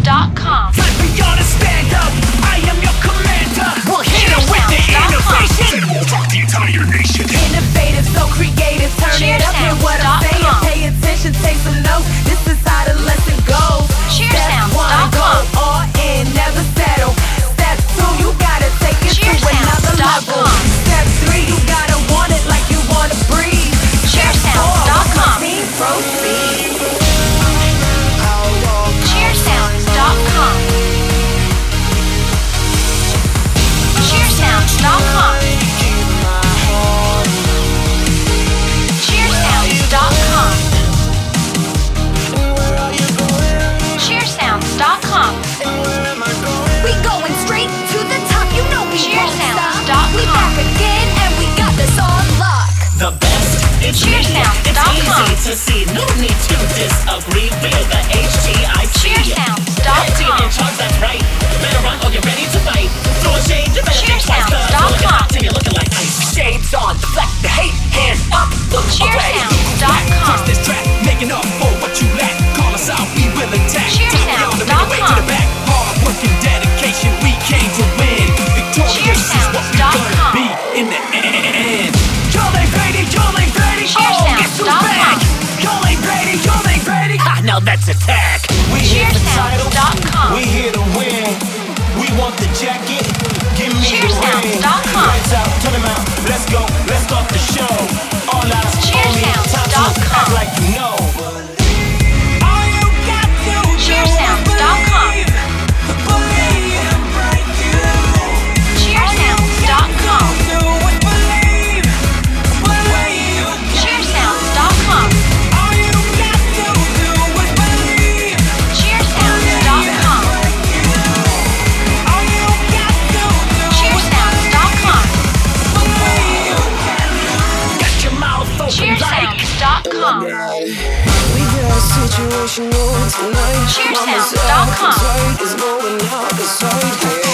Cheersounds.com. Time for y'all to stand up. I am your commander. We're here with the innovation. And we'll rock the entire nation. Innovative, so creative, turn it up, hear what I'm saying. Pay attention, take some notes. This is how the lesson goes. Step one, go all in, never settle. Step two, you gotta take it to another level. Step three, you gotta want it like you wanna breathe. Cheersounds.com. Proceed. Cheersounds.com. Cheersounds.com. Cheersounds.com. Cheersounds.com. We going straight to the top, you know we won't stop. We Cheersounds.com. back again and we got this on lock. The best, it's me. It's Cheersounds.com. easy to see. No need to disagree. We're the HTIC. Cheersounds.com. in charge, that's right. Better run or you're ready to fight. Throw a shade, you better think twice. Cheersounds.com. Till you're looking like ice. Shades on, deflect the hate, hands up, look away. Cheersounds.com. This track, making up for what you lack. Call us out, we will attack. Time beyond the middle way to the back. Hard work and dedication, we came to win. Victorious is what we gonna be in the end. Y'all ain't ready, y'all ain't ready. Oh, guess who's back? Y'all ain't ready, y'all ain't ready. Ha, now that's attack. We here the title, Cheersounds.com. we here to win. We want the jacket, give me the ring. Cheersounds.com. Lights out, turn them out, let's go, let's start the show. All eyes on me, time to act like you know. All you got to do is Cheersounds.com. believe, break you. Cheersounds.com. Do is believe, believe. Cheersounds.com. All you got to do is believe. Cheersounds.com. All you got to do is Cheersounds.com. believe. Got your mouth open like. Cheersounds.com. We got a situation going tonight. Cheersounds.com. Mama's appetite is going out of sight.